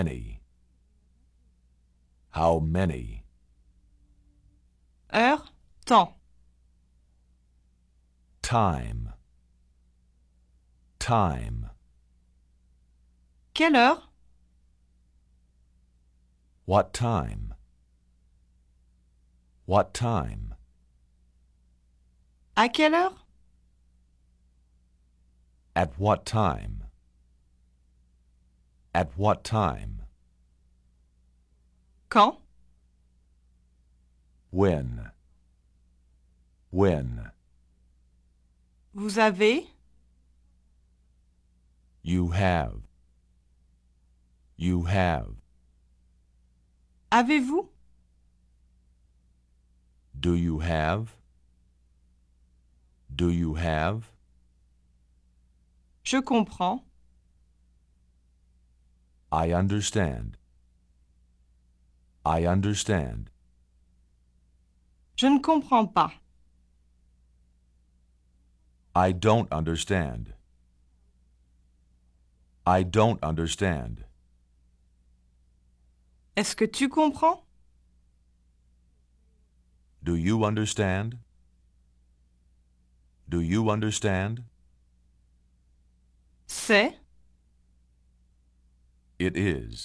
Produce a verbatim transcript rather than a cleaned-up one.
Many. How many? Heure, temps. Time. Time. Quelle heure? What time? What time? À quelle heure? At what time? At what time? Quand? When? When? Vous avez? You have. You have. Avez-vous? Do you have? Do you have? Je comprends. I understand. I understand. Je ne comprends pas. I don't understand. I don't understand. Est-ce que tu comprends? Do you understand? Do you understand? C'est? It is.